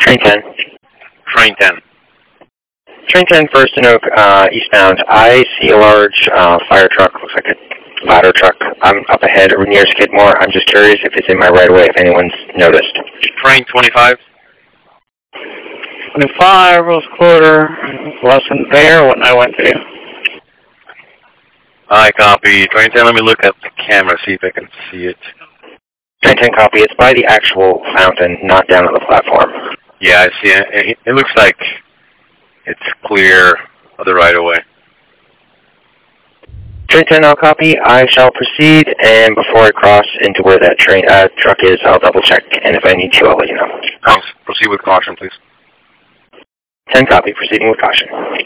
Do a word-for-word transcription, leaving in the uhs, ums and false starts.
Train ten. Train ten. Train ten, First and Oak, uh, eastbound. I see a large uh, fire truck, looks like a ladder truck. I'm up ahead near Skidmore. I'm just curious if it's in my right of way, if anyone's noticed. Train twenty-five. twenty-five, Rose Quarter, wasn't there when I went to. I copy. Train ten, let me look at the camera, see if I can see it. Train ten copy. It's by the actual fountain, not down on the platform. Yeah, I see it. It, it looks like it's clear of the right of way. Train ten, I'll copy. I shall proceed, and before I cross into where that train uh, truck is, I'll double check, and if I need to, I'll let you know. Thanks. Proceed with caution, please. ten copy. Proceeding with caution.